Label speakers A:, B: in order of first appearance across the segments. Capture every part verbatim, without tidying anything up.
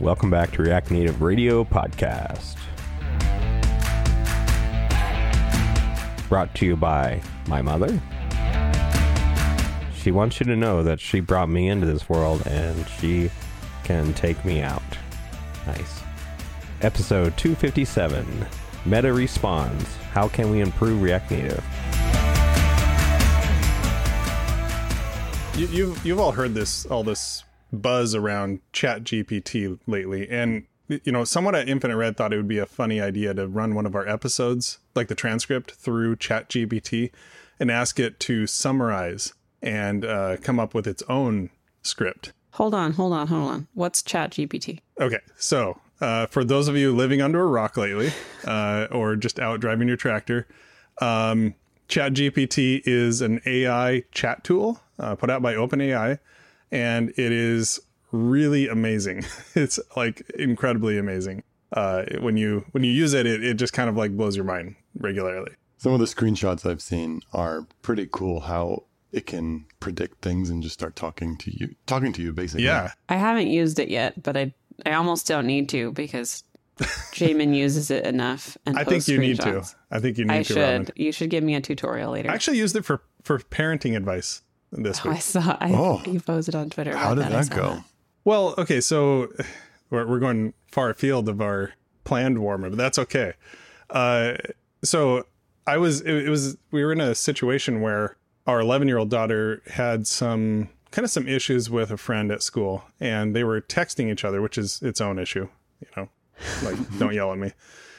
A: Welcome back to React Native Radio Podcast. Brought to you by my mother. She wants you to know that she brought me into this world and she can take me out. Nice. Episode two fifty-seven. Meta responds. How can we improve React Native?
B: You, you've you've all heard this all this buzz around ChatGPT lately, and you know, someone at Infinite Red thought it would be a funny idea to run one of our episodes, like the transcript, through ChatGPT and ask it to summarize and uh, come up with its own script.
C: Hold on, hold on, hold on. What's ChatGPT?
B: Okay, so uh, for those of you living under a rock lately, uh, or just out driving your tractor, um, ChatGPT is an A I chat tool uh, put out by OpenAI, and it is really amazing. It's like incredibly amazing. Uh, when you when you use it, it, it just kind of like blows your mind regularly.
D: Some of the screenshots I've seen are pretty cool. How it can predict things and just start talking to you, talking to you basically.
B: Yeah.
C: I haven't used it yet, but I I almost don't need to because Jamin uses it enough. And
B: I think you need to. I think you need
C: I
B: to.
C: should.
B: Robin.
C: You should give me a tutorial later.
B: I actually used it for for parenting advice this
C: oh,
B: week.
C: I saw. I,
D: Oh.
C: You posted on Twitter.
D: How
C: about
D: did
C: that,
D: that
C: I saw
D: go?
C: that.
B: Well, okay, so we're we're going far afield of our planned warm-up, but that's okay. Uh, so I was, it, it was, we were in a situation where our eleven-year-old daughter had some kind of some issues with a friend at school, and they were texting each other, which is its own issue, you know, like don't yell at me.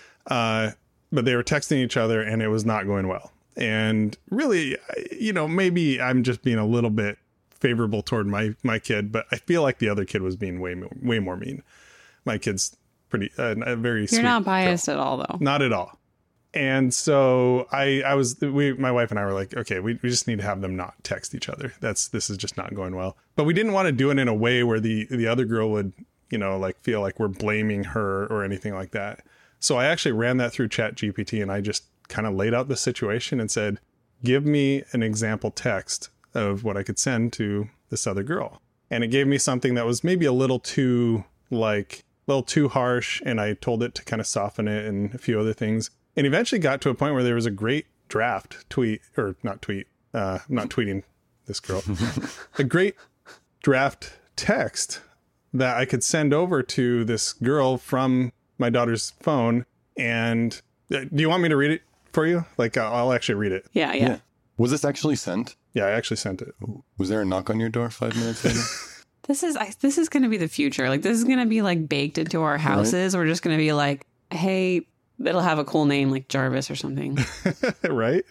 B: Uh, but they were texting each other, and it was not going well. And really, you know, maybe I'm just being a little bit favorable toward my my kid, but I feel like the other kid was being way more, way more mean. My kid's pretty uh, a very
C: You're
B: sweet
C: not biased
B: girl.
C: at all, though.
B: Not at all. And so I I was we my wife and I were like, okay, we, we just need to have them not text each other. That's this is just not going well. But we didn't want to do it in a way where the the other girl would, you know, like feel like we're blaming her or anything like that. So I actually ran that through ChatGPT, and I just kind of laid out the situation and said, give me an example text of what I could send to this other girl. And it gave me something that was maybe a little too like a little too harsh, and I told it to kind of soften it and a few other things. And eventually got to a point where there was a great draft tweet, or not tweet, uh, I'm not tweeting this girl, a great draft text that I could send over to this girl from my daughter's phone. And uh, do you want me to read it for you? Like, I'll, I'll actually read it.
C: Yeah, yeah.
D: Yeah. Was this actually sent?
B: Yeah, I actually sent it.
D: Was there a knock on your door five minutes later?
C: This is I, this is going to be the future. Like, this is going to be like baked into our houses. Right. We're just going to be like, hey, it'll have a cool name like Jarvis or something.
B: Right?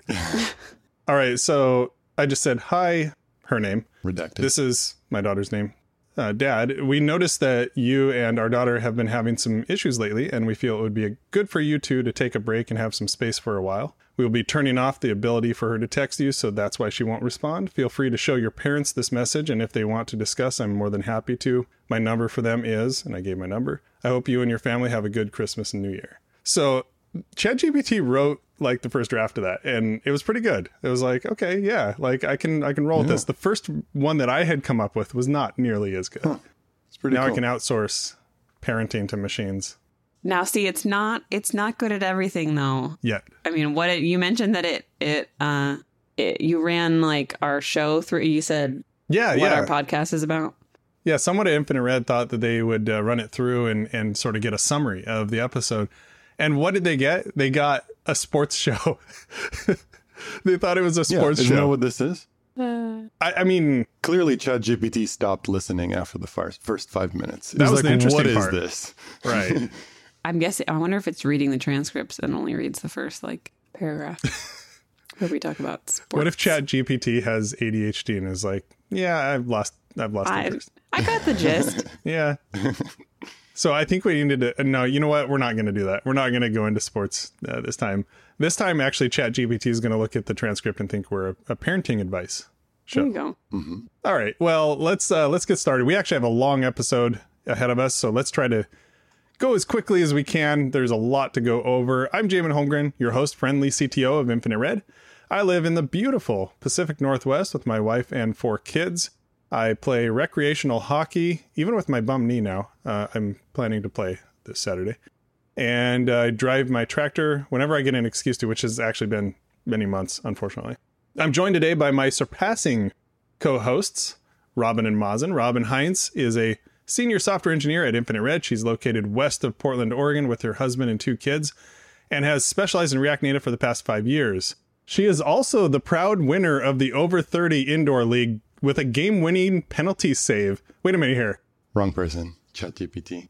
B: All right. So I just said, hi, her name.
D: Redacted.
B: This is my daughter's name. Uh, Dad, we noticed that you and our daughter have been having some issues lately, and we feel it would be good for you two to take a break and have some space for a while. We will be turning off the ability for her to text you, so that's why she won't respond. Feel free to show your parents this message, and if they want to discuss, I'm more than happy to. My number for them is, and I gave my number. I hope you and your family have a good Christmas and New Year. So ChatGPT wrote like the first draft of that, and it was pretty good. It was like, okay, yeah, like I can I can roll with
D: Yeah.
B: this. The first one that I had come up with was not nearly as good.
D: Huh. It's pretty
B: Now
D: cool.
B: I can outsource parenting to machines.
C: Now, see, it's not it's not good at everything, though.
B: Yet.
C: I mean, what it, you mentioned that it it uh it, you ran like our show through. You said
B: Yeah,
C: what
B: yeah.
C: our podcast is about.
B: Yeah, someone at Infinite Red thought that they would uh, run it through and, and sort of get a summary of the episode. And what did they get? They got a sports show. They thought it was a
D: Yeah,
B: sports
D: isn't
B: show.
D: that what this is?
C: Uh,
B: I, I mean,
D: Clearly, ChatGPT stopped listening after the first, first five minutes. It
B: That was
D: was,
B: the
D: like,
B: interesting
D: what is
B: part.
D: this?
B: right.
C: I'm guessing. I wonder if it's reading the transcripts and only reads the first like paragraph where we talk about sports.
B: What if ChatGPT has A D H D and is like, yeah, I've lost, I've lost
C: I
B: interest.
C: I got the gist.
B: Yeah. So I think we needed to, uh, no, you know what? We're not going to do that. We're not going to go into sports uh, this time. This time, actually, ChatGPT is going to look at the transcript and think we're a, a parenting advice show.
C: There you go.
D: Mm-hmm.
B: All right. Well, let's uh, let's get started. We actually have a long episode ahead of us, so let's try to go as quickly as we can. There's a lot to go over. I'm Jamin Holmgren, your host, friendly C T O of Infinite Red. I live in the beautiful Pacific Northwest with my wife and four kids. I play recreational hockey, even with my bum knee now. Uh, I'm planning to play this Saturday. And I drive my tractor whenever I get an excuse to, which has actually been many months, unfortunately. I'm joined today by my surpassing co-hosts, Robin and Mazen. Robin Heinz is a senior software engineer at Infinite Red. She's located west of Portland, Oregon, with her husband and two kids, and has specialized in React Native for the past five years. She is also the proud winner of the Over thirty Indoor League with a game-winning penalty save. Wait a minute here.
D: Wrong person. ChatGPT.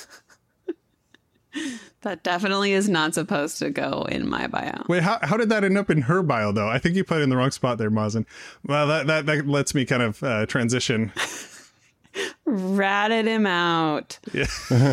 C: That definitely is not supposed to go in my bio.
B: Wait, how how did that end up in her bio, though? I think you put it in the wrong spot there, Mazen. Well, that, that, that lets me kind of uh, transition.
C: Ratted him out.
B: Yeah.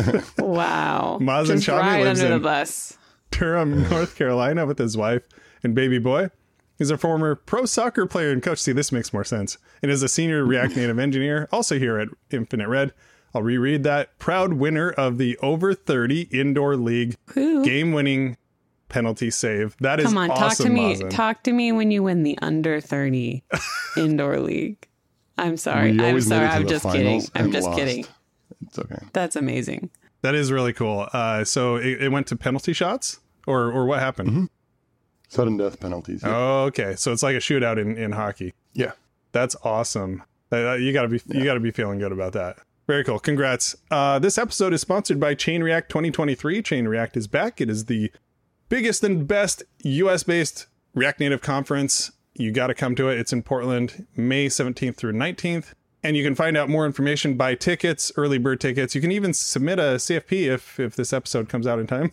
C: Wow.
B: Mazen
C: Just
B: Chami
C: right
B: lives
C: under
B: in
C: the bus.
B: Durham, North Carolina, with his wife and baby boy. He's a former pro soccer player and coach. See, this makes more sense. And is a senior React Native engineer, also here at Infinite Red. I'll reread that. Proud winner of the Over thirty Indoor League
C: Who?
B: game-winning penalty save. That is
C: Come on,
B: awesome,
C: talk to me.
B: Mazen.
C: Talk to me when you win the under thirty Indoor League. I'm sorry.
D: We
C: I'm
D: always made
C: sorry.
D: it to
C: I'm
D: the
C: just kidding.
D: finals
C: I'm
D: and
C: just
D: lost.
C: kidding.
D: It's okay.
C: That's amazing.
B: That is really cool. Uh, so it, it went to penalty shots, or or what happened?
D: Mm-hmm. Sudden death penalties. Yeah.
B: Oh, okay. So it's like a shootout in, in hockey.
D: yeah.
B: That's awesome. Uh, you gotta be you gotta be feeling good about that. Very cool. Congrats. Uh, this episode is sponsored by Chain React twenty twenty-three. Chain React is back. It is the biggest and best U S based React Native conference. You got to come to it. It's in Portland, May seventeenth through nineteenth. And you can find out more information, buy tickets, early bird tickets. You can even submit a C F P if if this episode comes out in time.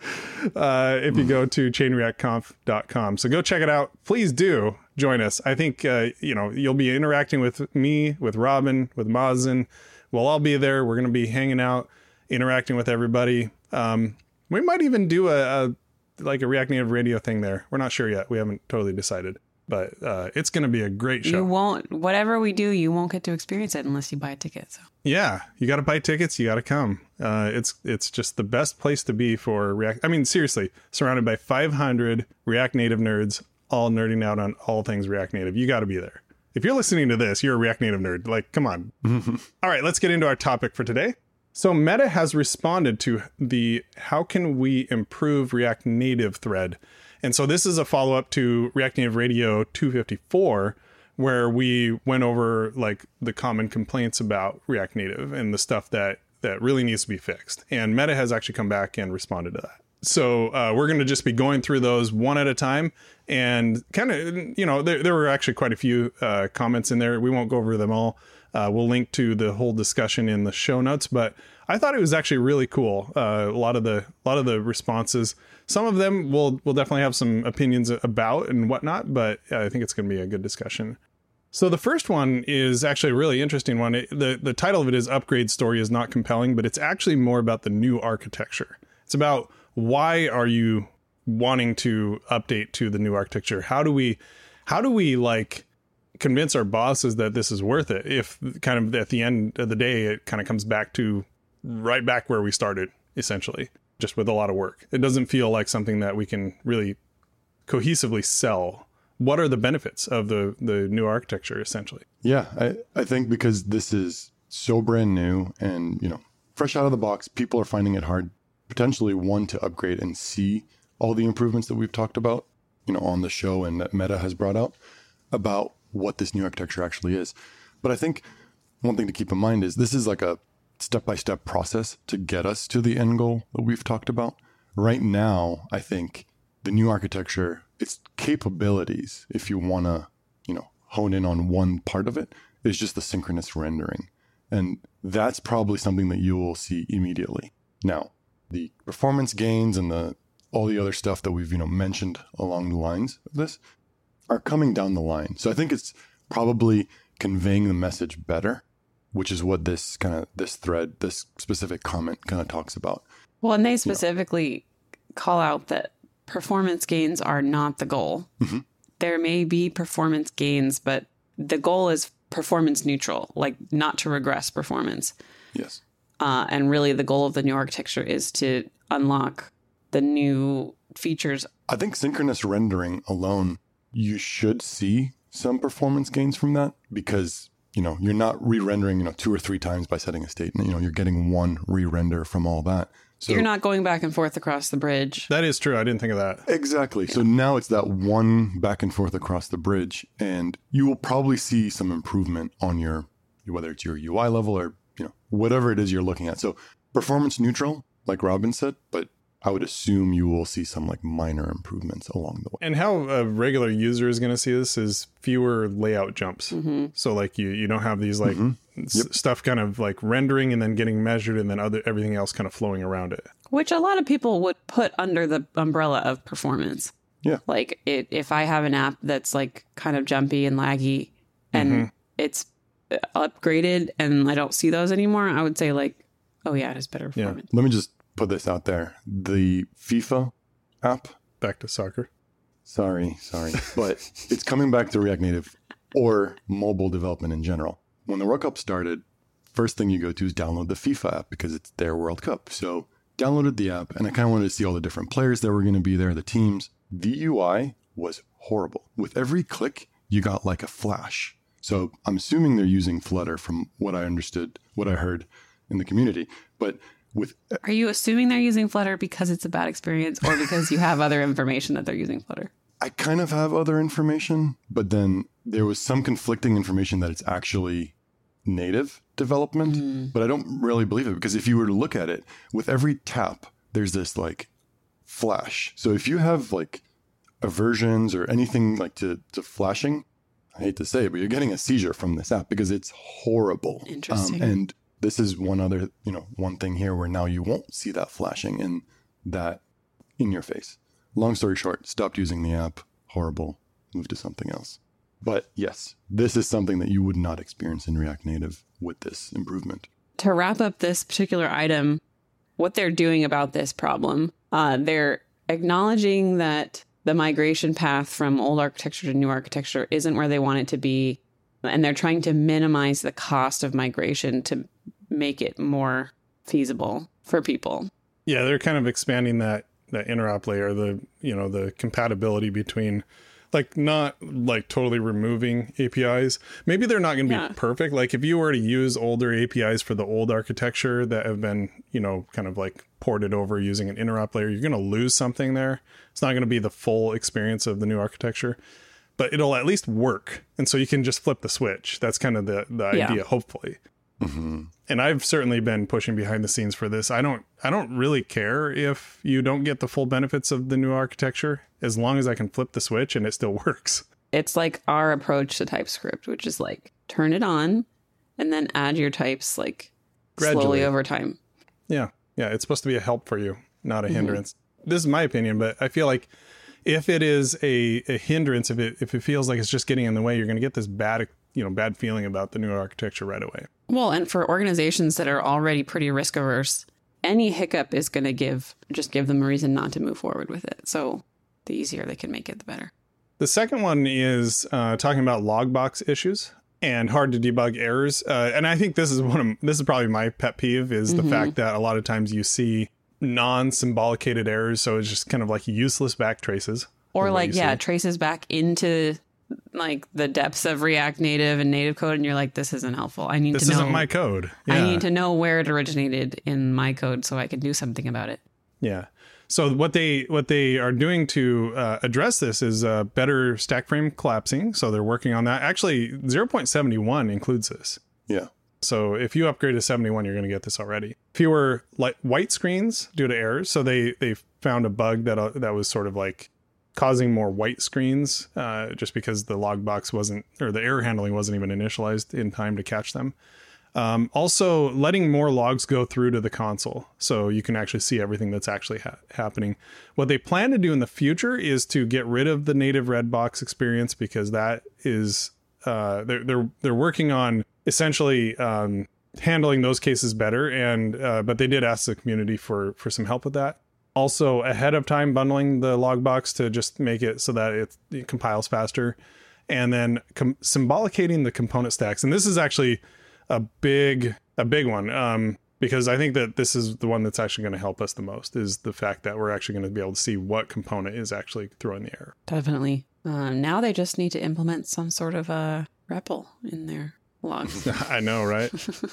B: uh, if you go to chain react conf dot com. So go check it out. Please do join us. I think, uh, you know, you'll be interacting with me, with Robin, with Mazen. We'll all be there. We're going to be hanging out, interacting with everybody. Um, we might even do a, a like a React Native radio thing there. We're not sure yet. We haven't totally decided. But uh, it's going to be a great show.
C: You won't, whatever we do, you won't get to experience it unless you buy a ticket. So
B: Yeah, you got to buy tickets. You got to come. Uh, it's it's just the best place to be for React. I mean, seriously, surrounded by five hundred React Native nerds, all nerding out on all things React Native. You got to be there. If you're listening to this, you're a React Native nerd. Like, come on. All right, let's get into our topic for today. So Meta has responded to the how can we improve React Native thread. And so this is a follow-up to React Native Radio two fifty-four, where we went over like the common complaints about React Native and the stuff that that really needs to be fixed. And Meta has actually come back and responded to that. So uh, we're going to just be going through those one at a time, and kind of, you know, there, there were actually quite a few uh, comments in there. We won't go over them all. Uh, we'll link to the whole discussion in the show notes, but I thought it was actually really cool. Uh, a lot of the a lot of the responses. Some of them we'll we'll definitely have some opinions about and whatnot, but I think it's going to be a good discussion. So the first one is actually a really interesting one. It, the the title of it is "Upgrade Story is Not Compelling," but it's actually more about the new architecture. It's about why are you wanting to update to the new architecture? How do we how do we like convince our bosses that this is worth it if kind of at the end of the day it kind of comes back to right back where we started, essentially, just with a lot of work. It doesn't feel like something that we can really cohesively sell. What are the benefits of the the new architecture, essentially?
D: Yeah, I, I think because this is so brand new and, you know, fresh out of the box, people are finding it hard, potentially, one, to upgrade and see all the improvements that we've talked about, you know, on the show and that Meta has brought out about what this new architecture actually is. But I think one thing to keep in mind is this is like a step-by-step process to get us to the end goal that we've talked about. Right now, I think the new architecture, its capabilities, if you want to, you know, hone in on one part of it, is just the synchronous rendering. And that's probably something that you will see immediately. Now, the performance gains and the all the other stuff that we've, you know, mentioned along the lines of this are coming down the line. So I think it's probably conveying the message better, which is what this kind of this thread, this specific comment kind of talks about.
C: Well, and they specifically you know. call out that performance gains are not the goal. Mm-hmm. There may be performance gains, but the goal is performance neutral, like not to regress performance.
D: Yes.
C: Uh, and really the goal of the new architecture is to unlock the new features.
D: I think synchronous rendering alone, you should see some performance gains from that, because you know, you're not re-rendering, you know, two or three times by setting a state. You know, you're getting one re-render from all that. So
C: You're not going back and forth across the bridge.
B: That is true. I didn't think of that.
D: Exactly. Yeah. So now it's that one back and forth across the bridge, and you will probably see some improvement on your, whether it's your U I level or, you know, whatever it is you're looking at. So performance neutral, like Robin said, but I would assume you will see some like minor improvements along the way.
B: And how a regular user is going to see this is fewer layout jumps.
C: Mm-hmm.
B: So like you, you don't have these like
D: Mm-hmm.
B: s-
D: Yep.
B: stuff kind of like rendering and then getting measured and then other everything else kind of flowing around it.
C: Which a lot of people would put under the umbrella of performance.
D: Yeah.
C: Like it, if I have an app that's like kind of jumpy and laggy and
B: Mm-hmm.
C: it's upgraded and I don't see those anymore, I would say like, oh yeah, it has better
B: Yeah.
C: performance.
D: Let me just put this out there. The FIFA app,
B: Back to soccer.
D: sorry, sorry, but it's coming back to React Native or mobile development in general. When the World Cup started, first thing you go to is download the FIFA app because it's their World Cup. So downloaded the app and I kind of wanted to see all the different players that were going to be there, the teams. The U I was horrible. With every click, you got like a flash. So I'm assuming they're using Flutter from what I understood, what I heard in the community. But with
C: Are you assuming they're using Flutter because it's a bad experience or because you have other information that they're using Flutter?
D: I kind of have other information, but then there was some conflicting information that it's actually native development,
C: Mm.
D: but I don't really believe it because if you were to look at it, with every tap, there's this like flash. So if you have like aversions or anything like to, to flashing, I hate to say it, but you're getting a seizure from this app because it's horrible.
C: Interesting.
D: Um, and this is one other, you know, one thing here where now you won't see that flashing and that in your face. Long story short, stopped using the app. Horrible. Moved to something else. But yes, this is something that you would not experience in React Native with this improvement.
C: To wrap up this particular item, what they're doing about this problem, uh, they're acknowledging that the migration path from old architecture to new architecture isn't where they want it to be. And they're trying to minimize the cost of migration to make it more feasible for people.
B: Yeah, they're kind of expanding that that interop layer, the you know the compatibility between, like not like totally removing A P Is. Maybe they're not going to be
C: Yeah.
B: perfect. Like if you were to use older A P Is for the old architecture that have been you know kind of like ported over using an interop layer, you're going to lose something there. It's not going to be the full experience of the new architecture, but it'll at least work. And so you can just flip the switch. That's kind of the the
C: Yeah.
B: idea, hopefully.
D: Mm-hmm.
B: And I've certainly been pushing behind the scenes for this. I don't I don't really care if you don't get the full benefits of the new architecture, as long as I can flip the switch and it still works.
C: It's like our approach to TypeScript, which is like turn it on and then add your types like
B: Gradually.
C: slowly over time.
B: Yeah. Yeah. It's supposed to be a help for you, not a
C: Mm-hmm.
B: hindrance. This is my opinion, but I feel like if it is a, a hindrance, if it if it feels like it's just getting in the way, you're going to get this bad, you know, bad feeling about the new architecture right away.
C: Well, and for organizations that are already pretty risk averse, any hiccup is going to give just give them a reason not to move forward with it. So the easier they can make it, the better.
B: The second one is uh, talking about logbox issues and hard to debug errors. Uh, and I think this is one of this is probably my pet peeve is the fact that a lot of times you see non-symbolicated errors, so it's just kind of like useless backtraces.
C: Or
B: of what
C: like,
B: you
C: yeah,
B: see.
C: traces back into like the depths of React Native and native code, and you're like, this isn't helpful. I need
B: This
C: to know.
B: isn't my code.
C: I
B: Yeah.
C: need to know where it originated in my code so I can do something about it.
B: Yeah. So what they what they are doing to uh, address this is uh, better stack frame collapsing. So they're working on that. Actually, zero point seven one includes this.
D: Yeah.
B: So if you upgrade to seventy-one, you're going to get this already. Fewer light, white screens due to errors. So they they found a bug that uh, that was sort of like causing more white screens uh, just because the logbox wasn't, or the error handling wasn't even initialized in time to catch them. Um, also, letting more logs go through to the console so you can actually see everything that's actually ha- happening. What they plan to do in the future is to get rid of the native red box experience, because that is uh, they're they're they're working on essentially um, handling those cases better. And uh, but they did ask the community for for some help with that. Also, ahead of time bundling the logbox to just make it so that it, it compiles faster, and then com- symbolicating the component stacks. And this is actually a big a big one, um, because I think that this is the one that's actually going to help us the most, is the fact that we're actually going to be able to see what component is actually throwing the error.
C: Definitely. Um, now they just need to implement some sort of a R E P L in there. logs.
B: I know, right?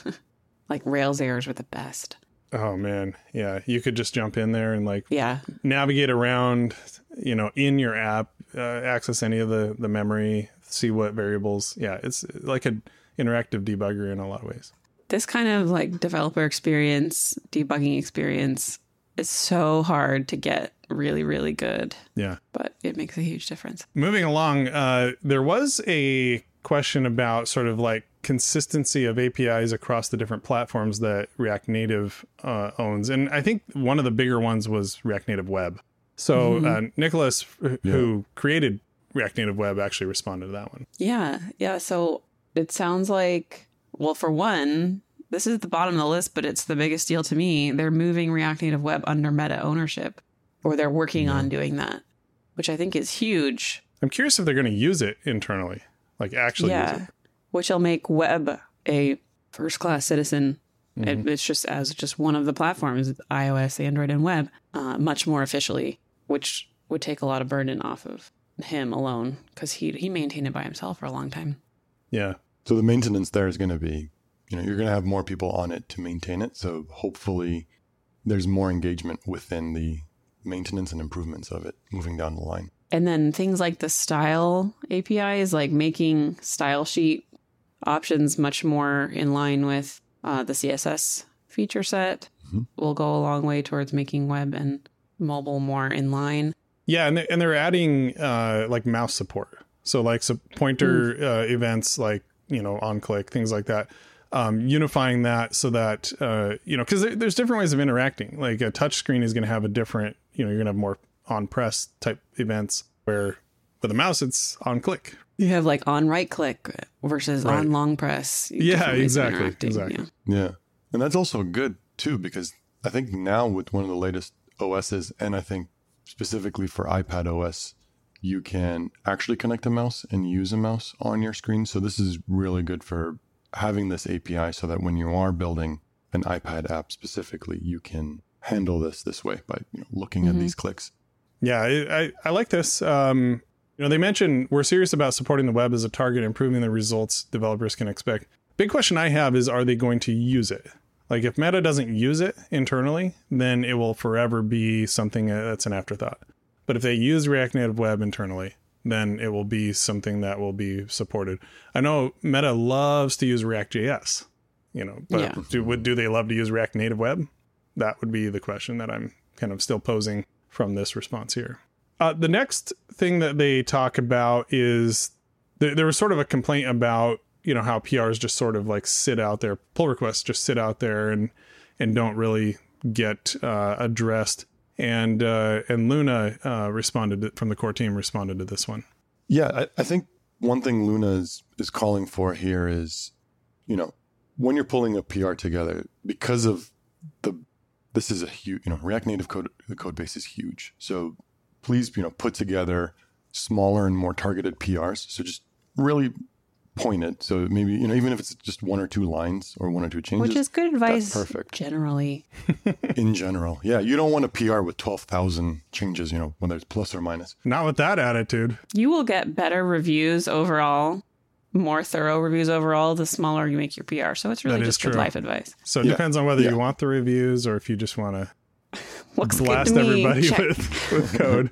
C: Like Rails errors were the best.
B: Oh man, yeah. You could just jump in there and like
C: Yeah.
B: navigate around, you know, in your app, uh, access any of the the memory, see what variables. Yeah, it's like an interactive debugger in a lot of ways.
C: This kind of like developer experience, debugging experience is so hard to get really, really good.
B: Yeah.
C: But it makes a huge difference.
B: Moving along, uh, there was a question about sort of like consistency of A P Is across the different platforms that React Native uh, owns. And I think one of the bigger ones was React Native Web. So mm-hmm. uh, Nicholas, yeah. who created React Native Web, actually responded to that one.
C: Yeah. Yeah. So it sounds like, well, for one, this is the bottom of the list, but it's the biggest deal to me. They're moving React Native Web under Meta ownership, or they're working yeah. on doing that, which I think is huge.
B: I'm curious if they're going to use it internally, like actually
C: yeah.
B: use it.
C: Which will make web a first-class citizen. Mm-hmm. It, it's just as just one of the platforms, iOS, Android, and web, uh, much more officially, which would take a lot of burden off of him alone because he he maintained it by himself for a long time.
B: Yeah.
D: So the maintenance there is going to be, you know, you're going to have more people on it to maintain it. So hopefully there's more engagement within the maintenance and improvements of it moving down the line.
C: And then things like the style A P I is like making style sheet options much more in line with uh, the C S S feature set mm-hmm. will go a long way towards making web and mobile more in line.
B: Yeah, and they're, and they're adding uh, like mouse support. So like so pointer mm. uh, events like, you know, on click, things like that. Um, unifying that so that, uh, you know, because there, there's different ways of interacting. Like a touch screen is going to have a different, you know, you're going to have more on press type events where with a mouse, it's on click.
C: You have like on right click versus right. on long press.
B: Yeah, exactly. Exactly.
D: Yeah. yeah. And that's also good too, because I think now with one of the latest O Ss, and I think specifically for iPad O S, you can actually connect a mouse and use a mouse on your screen. So this is really good for having this A P I so that when you are building an iPad app specifically, you can handle this this way by you know, looking mm-hmm. at these clicks.
B: Yeah, I, I, I like this. Um, you know, they mentioned we're serious about supporting the web as a target, improving the results developers can expect. Big question I have is, are they going to use it? Like if Meta doesn't use it internally, then it will forever be something that's an afterthought. But if they use React Native Web internally, then it will be something that will be supported. I know Meta loves to use React.js, you know, but yeah. do, would, do they love to use React Native Web? That would be the question that I'm kind of still posing from this response here. Uh, the next thing that they talk about is th- there was sort of a complaint about, you know, how P Rs just sort of like sit out there, pull requests just sit out there and and don't really get uh, addressed. And uh, and Luna uh, responded to, from the core team responded to this one.
D: Yeah, I, I think one thing Luna is, is calling for here is, you know, when you're pulling a P R together, because of the, this is a huge, you know, React Native code, the code base is huge. So please, you know, put together smaller and more targeted P Rs. So just really point it. So maybe, you know, even if it's just one or two lines or one or two changes.
C: Which is good advice.
D: That's perfect.
C: Generally.
D: In general. Yeah. You don't want a P R with twelve thousand changes, you know, whether it's plus or minus.
B: Not with that attitude.
C: You will get better reviews overall, more thorough reviews overall, the smaller you make your P R. So it's really just good life advice.
B: So it yeah. depends on whether yeah. you want the reviews or if you just want to
C: Looks
B: blast
C: good to
B: everybody
C: me.
B: with, with code.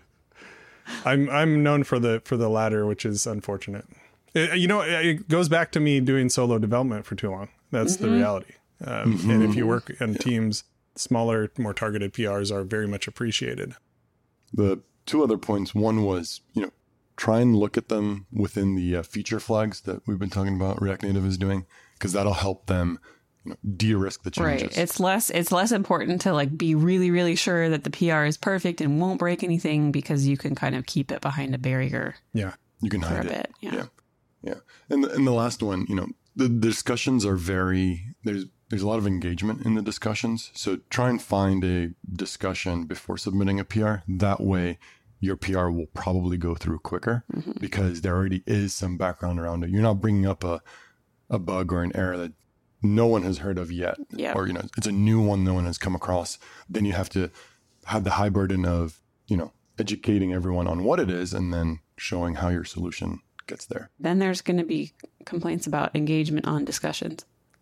B: I'm I'm known for the for the latter, which is unfortunate. It, you know, it goes back to me doing solo development for too long. That's mm-hmm. the reality. Um, mm-hmm. And if you work in yeah. teams, smaller, more targeted P Rs are very much appreciated.
D: The two other points. One was, you know, try and look at them within the uh, feature flags that we've been talking about React Native is doing, because that'll help them, you know, de-risk the changes.
C: Right. It's less it's less important to like be really, really sure that the P R is perfect and won't break anything, because you can kind of keep it behind a barrier.
B: Yeah.
D: You can hide
C: for a
D: it.
C: bit. Yeah.
D: Yeah. Yeah. And the, and the last one, you know, the, the discussions are very, there's there's a lot of engagement in the discussions. So try and find a discussion before submitting a P R. That way your P R will probably go through quicker mm-hmm. because there already is some background around it. You're not bringing up a, a bug or an error that no one has heard of yet.
C: Yeah.
D: Or, you know, it's a new one no one has come across. Then you have to have the high burden of, you know, educating everyone on what it is and then showing how your solution gets there.
C: Then there's going to be complaints about engagement on discussions.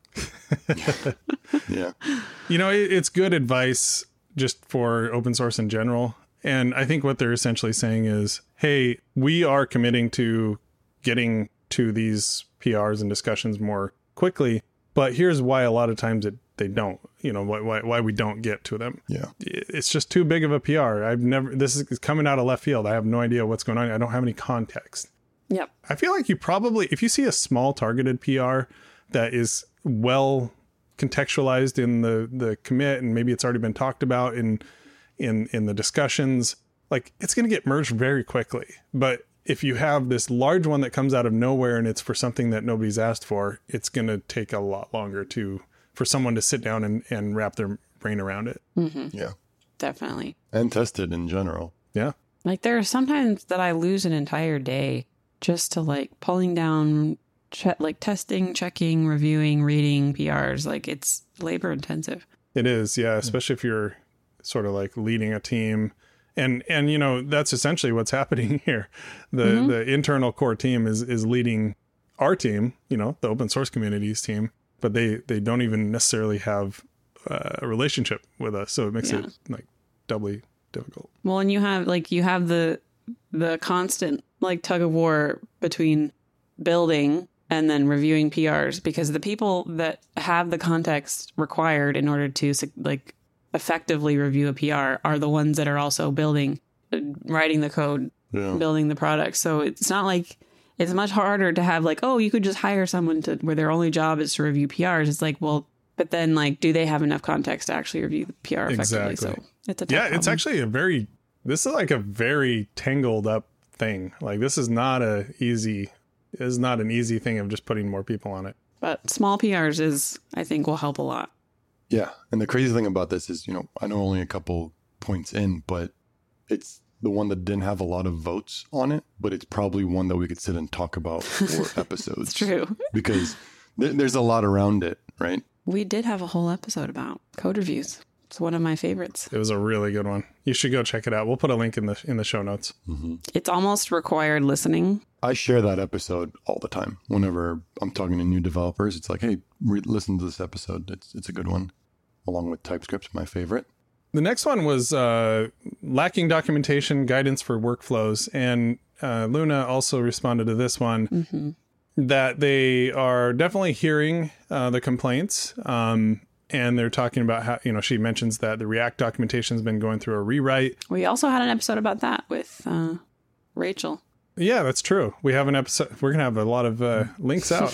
D: Yeah.
B: You know, it, it's good advice just for open source in general. And I think what they're essentially saying is, hey, we are committing to getting to these P Rs and discussions more quickly, but here's why a lot of times it they don't, you know, why, why why we don't get to them.
D: Yeah.
B: It's just too big of a P R. I've never, this is coming out of left field. I have no idea what's going on. I don't have any context.
C: Yep.
B: I feel like you probably, if you see a small targeted P R that is well contextualized in the, the commit, and maybe it's already been talked about in, in, in the discussions, like it's going to get merged very quickly. But if you have this large one that comes out of nowhere and it's for something that nobody's asked for, it's going to take a lot longer to, for someone to sit down and, and wrap their brain around it.
C: Mm-hmm.
D: Yeah.
C: Definitely.
D: And tested in general.
B: Yeah.
C: Like there are sometimes that I lose an entire day just to like pulling down, che- like testing, checking, reviewing, reading P Rs. Like it's labor intensive.
B: It is. Yeah. Especially if you're sort of like leading a team. And, and, you know, that's essentially what's happening here. The, mm-hmm. the internal core team is, is leading our team, you know, the open source communities team, but they, they don't even necessarily have uh, a relationship with us. So it makes yeah. it like doubly difficult.
C: Well, and you have like, you have the, the constant like tug of war between building and then reviewing P Rs, because the people that have the context required in order to like effectively review a P R are the ones that are also building, writing the code, yeah. building the product. So it's not like it's much harder to have like, oh, you could just hire someone to where their only job is to review P Rs. It's like, well, but then like, do they have enough context to actually review the P R effectively?
B: Exactly.
C: So it's a tough
B: yeah,
C: problem.
B: It's actually a very, this is like a very tangled up thing. Like this is not a easy, is not an easy thing of just putting more people on it.
C: But small P Rs is, I think, will help a lot.
D: Yeah. And the crazy thing about this is, you know, I know only a couple points in, but it's the one that didn't have a lot of votes on it, but it's probably one that we could sit and talk about for episodes.
C: It's true.
D: Because th- there's a lot around it, right?
C: We did have a whole episode about code reviews. It's one of my favorites.
B: It was a really good one. You should go check it out. We'll put a link in the in the show notes.
D: Mm-hmm.
C: It's almost required listening.
D: I share that episode all the time. Whenever I'm talking to new developers, it's like, hey, re- listen to this episode. It's it's a good one. Along with TypeScript, my favorite.
B: The next one was uh, lacking documentation, guidance for workflows. And uh, Luna also responded to this one, mm-hmm. that they are definitely hearing uh, the complaints. Um, and they're talking about how, you know, she mentions that the React documentation has been going through a rewrite.
C: We also had an episode about that with uh, Rachel.
B: Yeah, that's true. We have an episode. We're going to have a lot of uh, links out.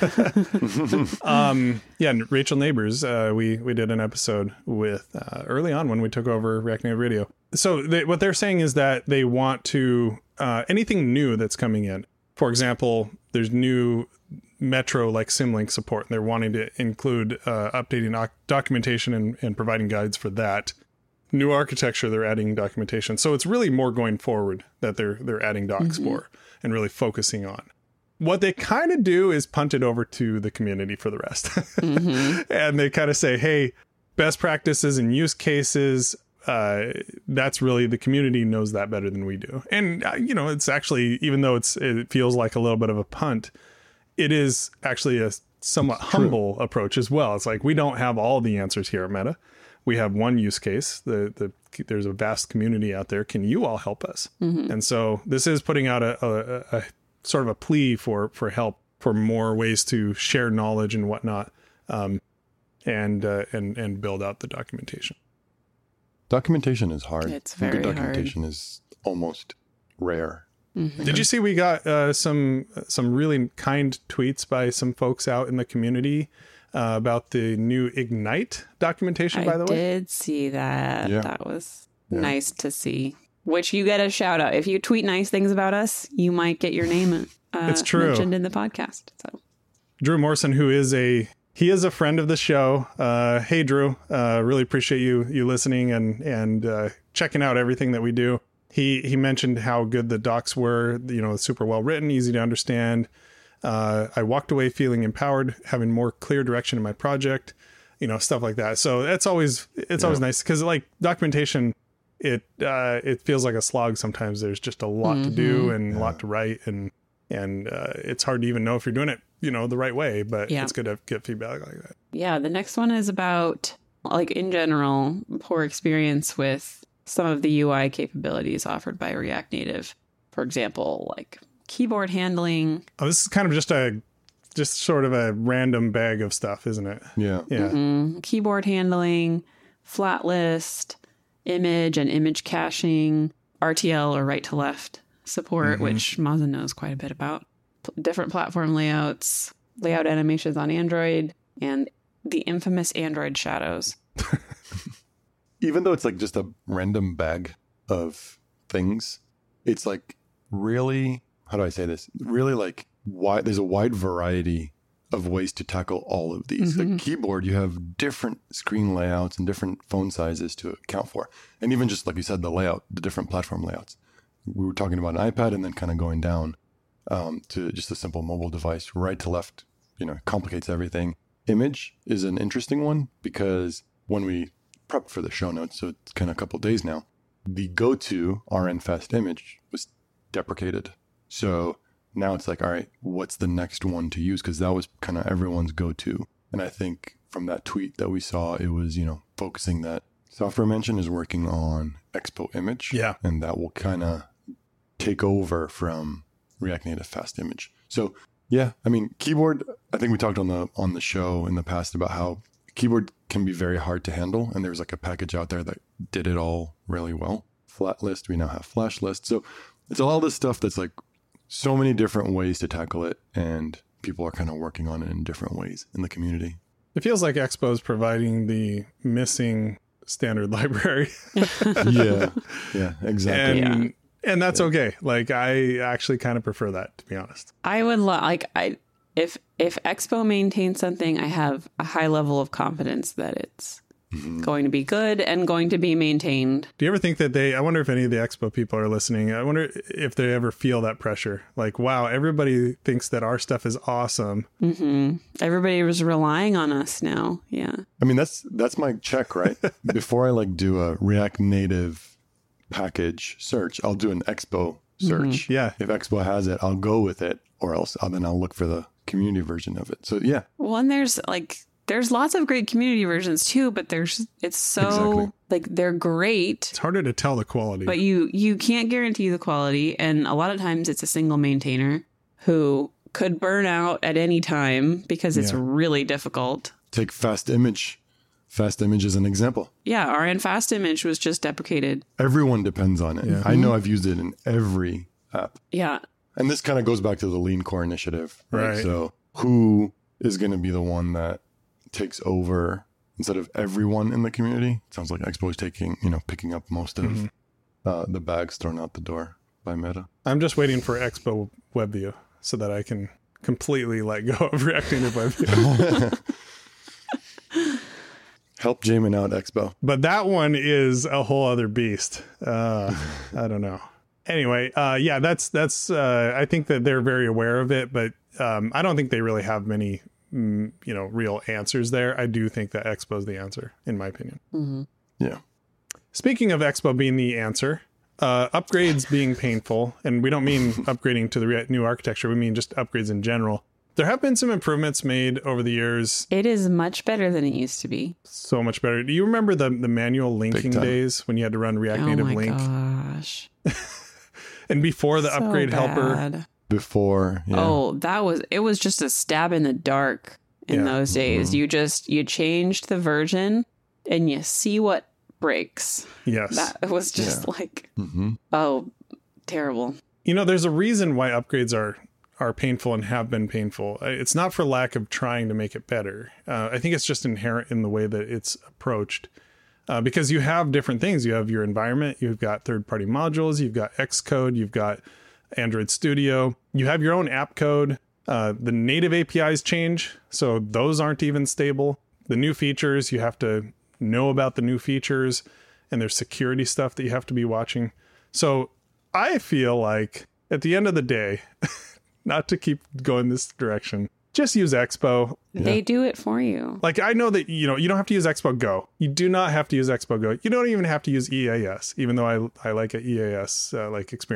B: um, yeah, Rachel Neighbors, uh, we, we did an episode with uh, early on when we took over React Native Radio. So they, what they're saying is that they want to, uh, anything new that's coming in. For example, there's new Metro like Symlink support, and they're wanting to include uh, updating doc- documentation and, and providing guides for that. New architecture, they're adding documentation. So it's really more going forward that they're they're adding docs mm-hmm. for and really focusing on. What they kind of do is punt it over to the community for the rest. Mm-hmm. And they kind of say, hey, best practices and use cases, uh, that's really, the community knows that better than we do. And, uh, you know, it's actually, even though it's it feels like a little bit of a punt, it is actually a somewhat humble approach as well. It's like, we don't have all the answers here at Meta. We have one use case. The the there's a vast community out there. Can you all help us? Mm-hmm. And so this is putting out a, a, a sort of a plea for for help, for more ways to share knowledge and whatnot, um, and uh, and and build out the documentation.
D: Documentation is hard.
C: It's very
D: Good documentation
C: hard.
D: is almost rare.
C: Mm-hmm.
B: Did you see we got uh, some some really kind tweets by some folks out in the community Uh, about the new Ignite documentation,
C: I
B: by the way?
C: I did see that.
D: Yeah.
C: That was
D: yeah.
C: nice to see. Which you get a shout out. If you tweet nice things about us, you might get your name uh,
B: it's true.
C: mentioned in the podcast. So,
B: Drew Morrison, who is a he is a friend of the show. Uh, hey, Drew, uh, really appreciate you you listening and and uh, checking out everything that we do. He he mentioned how good the docs were. You know, super well written, easy to understand. Uh, I walked away feeling empowered, having more clear direction in my project, you know, stuff like that. So that's always, it's yeah. always nice because like documentation, it, uh, it feels like a slog. Sometimes there's just a lot mm-hmm. to do and yeah. a lot to write. And And uh, it's hard to even know if you're doing it, you know, the right way, but
C: Yeah.
B: it's good to get feedback like that.
C: Yeah, the next one is about, like, in general, poor experience with some of the U I capabilities offered by React Native. For example, like keyboard handling.
B: Oh, this is kind of just a, just sort of a random bag of stuff, isn't it?
D: Yeah.
B: Yeah.
C: Mm, keyboard handling, flat list, image and image caching, R T L or right to left support,
B: Mhm.
C: which Mazen knows quite a bit about. P- different platform layouts, layout animations on Android, and the infamous Android shadows.
D: Even though it's like just a random bag of things, it's like really, how do I say this? Really like wide, there's a wide variety of ways to tackle all of these.
C: Mhm.
D: Like keyboard, you have different screen layouts and different phone sizes to account for. And even just like you said, the layout, the different platform layouts. We were talking about an iPad and then kind of going down um, to just a simple mobile device, right to left, you know, complicates everything. Image is an interesting one because when we prepped for the show notes, so it's kind of a couple days now, the go-to R N Fast image was deprecated. So now it's like, all right, what's the next one to use? Because that was kind of everyone's go-to. And I think from that tweet that we saw, it was, you know, focusing that Software Mention is working on Expo Image.
B: Yeah.
D: And that will kind of take over from React Native Fast Image. So yeah, I mean, keyboard, I think we talked on the on the show in the past about how keyboard can be very hard to handle. And there's like a package out there that did it all really well. Flat list, we now have flash list. So it's all this stuff that's like so many different ways to tackle it. And people are kind of working on it in different ways in the community.
B: It feels like Expo is providing the missing standard library.
D: Yeah, yeah, exactly.
B: and
C: Yeah.
B: and that's okay. Like, I actually kind of prefer that, to be honest.
C: I would lo- like I if if Expo maintains something, I have a high level of confidence that it's going to be good and going to be maintained.
B: Do you ever think that they, I wonder if any of the Expo people are listening. I wonder if they ever feel that pressure. Like, wow, everybody thinks that our stuff is awesome.
C: Hmm Everybody was relying on us now. Yeah.
D: I mean, that's that's my check, right? Before I like do a React Native package search, I'll do an Expo search.
B: Yeah.
D: If Expo has it, I'll go with it, or else I'll, then I'll look for the community version of it. So yeah,
C: Well, and there's like there's lots of great community versions too, but there's it's so
D: Exactly.
C: like they're great,
B: It's harder to tell the quality.
C: but you you can't guarantee the quality, and a lot of times it's a single maintainer who could burn out at any time because it's
B: Yeah.
C: really difficult.
D: take Fast Image. Fast Image is an example.
C: Yeah, R N Fast Image was just deprecated.
D: Everyone depends on it.
B: Yeah.
D: I know I've used it in every app.
C: Yeah.
D: And this kind of goes back to the Lean Core initiative. Right.
B: Right.
D: So who is going to be the one that takes over instead of everyone in the community? It sounds like Expo is taking, you know, picking up most of
B: Mhm.
D: uh, the bags thrown out the door by Meta.
B: I'm just waiting for Expo WebView so that I can completely let go of React Native WebView.
D: Help Jamin out, Expo.
B: But that one is a whole other beast. Uh, I don't know. Anyway, uh, yeah, that's that's. Uh, I think that they're very aware of it, but um, I don't think they really have many, mm, you know, real answers there. I do think that Expo is the answer, in my opinion.
C: hmm
D: Yeah.
B: Speaking of Expo being the answer, uh, upgrades being painful, and we don't mean upgrading to the re- new architecture. We mean just upgrades in general. There have been some improvements made over the years.
C: It is much better than it used to be.
B: So much better. Do you remember the the manual linking
D: time.
B: days when you had to run React
C: Oh
B: Native
C: my
B: link?
C: gosh.
B: And before the
C: So
B: upgrade helper,
C: bad.
D: Before, yeah.
C: Oh, that was it was just a stab in the dark in
B: Yeah.
C: those days. You just you changed the version and you see what breaks.
B: yes.
C: That was just like
D: hmm
C: oh, terrible.
B: You know, there's a reason why upgrades are are painful and have been painful. Uh, It's not for lack of trying to make it better. Uh, I think it's just inherent in the way that it's approached. Uh, because you have different things. You have your environment, you've got third-party modules, you've got Xcode, you've got Android Studio, you have your own app code. Uh, the native A P Is change, so those aren't even stable. The new features, you have to know about the new features, and there's security stuff that you have to be watching. So I feel like at the end of the day, not to keep going this direction, just use Expo.
C: They do it for you.
B: Like, I know that, you know, you don't have to use Expo Go. You do not have to use Expo Go. You don't even have to use E A S, even though I I like a E A S uh, like experience.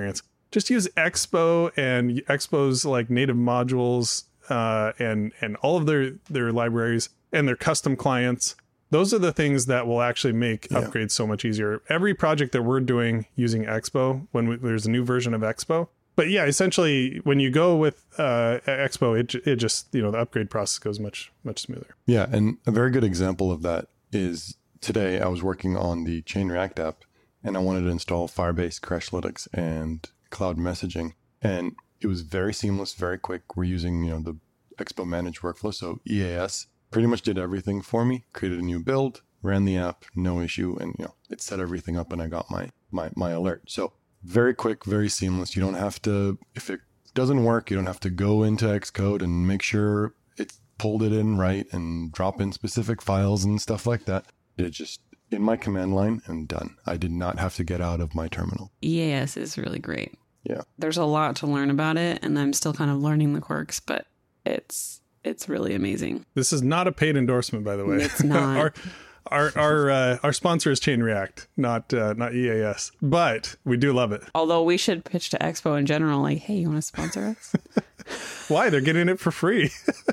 B: just use Expo and Expo's like native modules uh, and and all of their their libraries and their custom clients. Those are the things that will actually make yeah. upgrades so much easier. Every project that we're doing using Expo, when we, there's a new version of Expo. But yeah, essentially, when you go with uh, Expo, it it just, you know, the upgrade process goes much, much smoother.
D: Yeah, and a very good example of that is today I was working on the Chain React app, and I wanted to install Firebase, Crashlytics, and Cloud Messaging. And it was very seamless, very quick. We're using, you know, the Expo Managed Workflow, so E A S. Pretty much did everything for me, created a new build, ran the app, no issue. And, you know, it set everything up and I got my, my, my alert. So very quick, very seamless. You don't have to, if it doesn't work, you don't have to go into Xcode and make sure it's pulled it in right and drop in specific files and stuff like that. It just in my command line and done. I did not have to get out of my terminal.
C: E A S is really great.
D: Yeah.
C: There's a lot to learn about it and I'm still kind of learning the quirks, but it's, It's really amazing.
B: This is not a paid endorsement, by the way.
C: It's not.
B: our our our, uh, our sponsor is Chain React, not uh, not E A S, but we do love it.
C: Although we should pitch to Expo in general, like, hey, you want to sponsor us?
B: Why? They're getting it for free.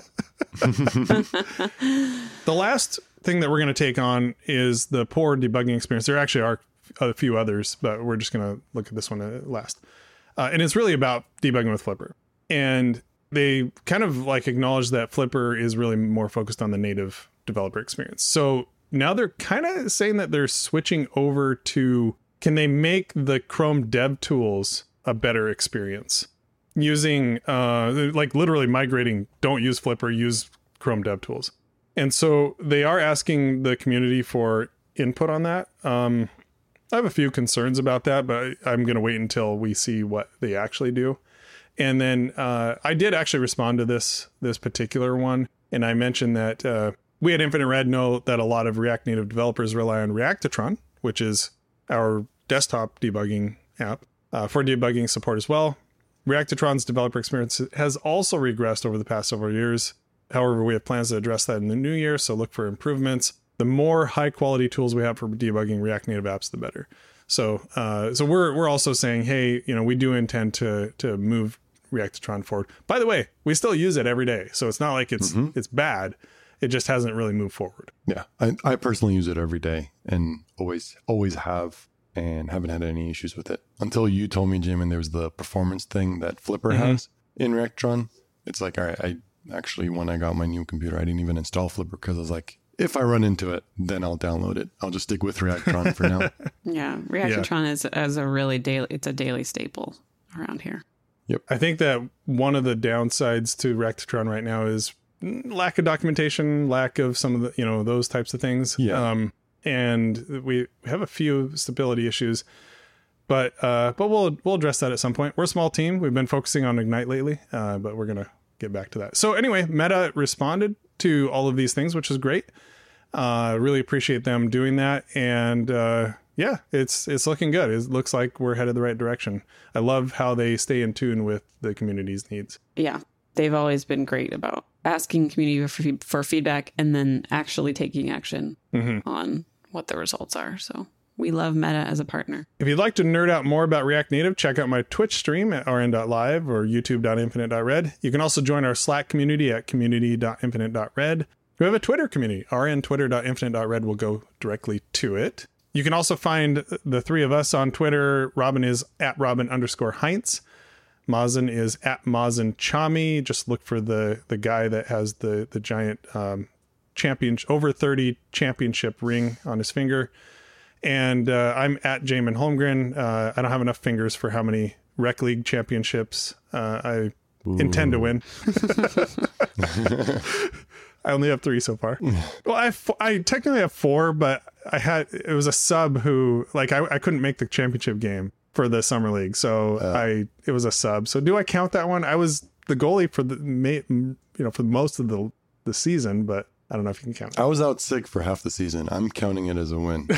B: The last thing that we're going to take on is the poor debugging experience. There actually are a few others, but we're just going to look at this one last. Uh, and it's really about debugging with Flipper. And they kind of like acknowledge that Flipper is really more focused on the native developer experience. So now they're kind of saying that they're switching over to, can they make the Chrome dev tools a better experience using uh, like literally migrating, don't use Flipper, use Chrome dev tools. And so they are asking the community for input on that. Um, I have a few concerns about that, but I'm going to wait until we see what they actually do. And then uh, I did actually respond to this this particular one. And I mentioned that uh, we at Infinite Red know that a lot of React Native developers rely on Reactotron, which is our desktop debugging app, uh, for debugging support as well. Reactotron's developer experience has also regressed over the past several years. However, we have plans to address that in the new year, so look for improvements. The more high-quality tools we have for debugging React Native apps, the better. So uh, so we're we're also saying, hey, you know, we do intend to to move Reactotron forward. By the way, we still use it every day, so it's not like it's mm-hmm. it's bad. It just hasn't really moved forward.
D: Yeah, I, I personally use it every day and always always have, and haven't had any issues with it until you told me, Jim, and there was the performance thing that Flipper mm-hmm. has in Reactotron. It's like, all right, I actually, when I got my new computer, I didn't even install Flipper because I was like, if I run into it, then I'll download it. I'll just stick with Reactotron for now.
C: Yeah, Reactotron yeah. is as a really daily, it's a daily staple around here.
B: Yep. I think that one of the downsides to Reactotron right now is lack of documentation, lack of some of the, you know, those types of things.
D: Yeah.
B: Um, and we have a few stability issues, but uh, but we'll we'll address that at some point. We're a small team. We've been focusing on Ignite lately, uh, but we're gonna get back to that. So anyway, Meta responded to all of these things, which is great. Uh, really appreciate them doing that, and uh, yeah, it's it's looking good. It looks like we're headed the right direction. I love how they stay in tune with the community's needs.
C: Yeah, they've always been great about asking community for, for feedback and then actually taking action mm-hmm. on what the results are. So we love Meta as a partner.
B: If you'd like to nerd out more about React Native, check out my Twitch stream at r n dot live or youtube dot infinite dot red. You can also join our Slack community at community dot infinite dot red. We have a Twitter community, r n twitter dot infinite dot red. We'll go directly to it. You can also find the three of us on Twitter. Robin is at Robin underscore Heinz. Mazen is at Mazen Chami. Just look for the the guy that has the the giant um, champion over thirty championship ring on his finger. And uh, I'm at Jamin Holmgren. Uh, I don't have enough fingers for how many Rec League championships uh, I Ooh. intend to win. I only have three so far. Well, I, I technically have four, but I had it was a sub who like I, I couldn't make the championship game for the summer league, so uh, I it was a sub. So do I count that one? I was the goalie for the you know for most of the the season, but I don't know if you can count it.
D: I was out sick for half the season. I'm counting it as a win.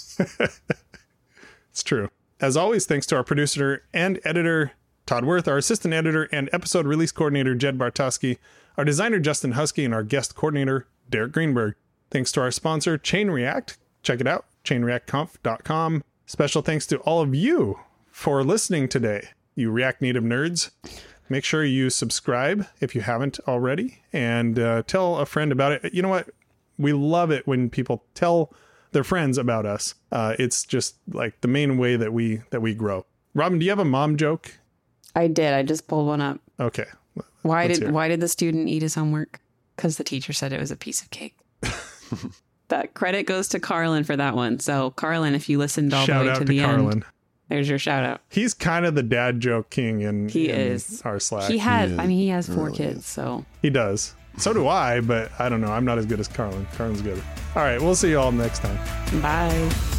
B: It's true. As always, thanks to our producer and editor Todd Worth, our assistant editor and episode release coordinator Jed Bartoski, our designer Justin Husky, and our guest coordinator Derek Greenberg. Thanks to our sponsor Chain React. Check it out, chain react conf dot com. Special thanks to all of you for listening today. you React Native nerds. Make sure you subscribe if you haven't already, and uh, tell a friend about it. You know what? We love it when people tell their friends about us. Uh, it's just like the main way that we that we grow. Robin, do you have a mom joke?
C: I did. I just pulled one up.
B: Okay.
C: Why
B: Let's
C: did
B: hear.
C: why did the student eat his homework? Because the teacher said it was a piece of cake. That credit goes to Carlin for that one. So Carlin, if you listened all
B: Shout
C: the way
B: out
C: to
B: to
C: the
B: Carlin.
C: end, there's your shout out.
B: He's kind of the dad joke king in,
C: He
B: in
C: is.
B: our Slack.
C: He had,
D: is.
C: I mean, he has four
D: Really
C: kids,
D: is.
C: so
B: He does. So do I, but I don't know. I'm not as good as Carlin. Carlin's good. All right. We'll see you all next time.
C: bye.